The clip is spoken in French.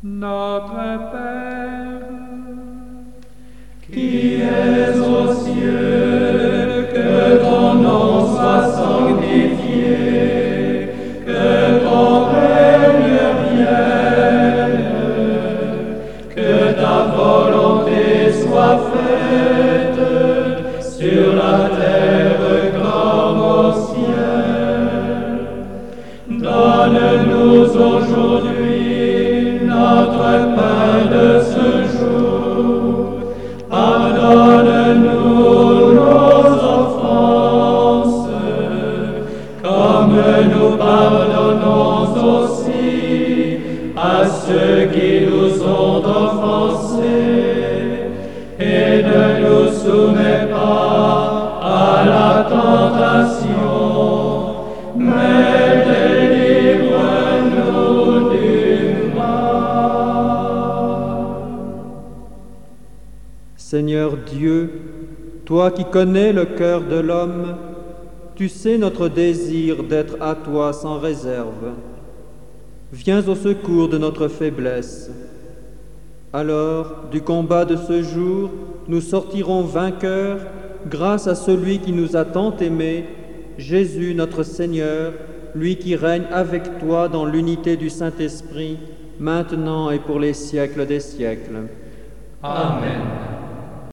Notre Père, qui es aux cieux, que ton nom soit sanctifié, que ton règne vienne, que ta volonté soit faite sur la terre comme au ciel. Donne-nous aujourd'hui notre pain de ce jour. Pardonne-nous nos offenses, comme nous pardonnons aussi à ceux qui nous ont offensés. Et ne nous soumets pas à la tentation, mais délivre-nous du mal. Seigneur Dieu, toi qui connais le cœur de l'homme, tu sais notre désir d'être à toi sans réserve. Viens au secours de notre faiblesse. Alors, du combat de ce jour, nous sortirons vainqueurs grâce à celui qui nous a tant aimés, Jésus notre Seigneur, lui qui règne avec toi dans l'unité du Saint-Esprit, maintenant et pour les siècles des siècles. Amen.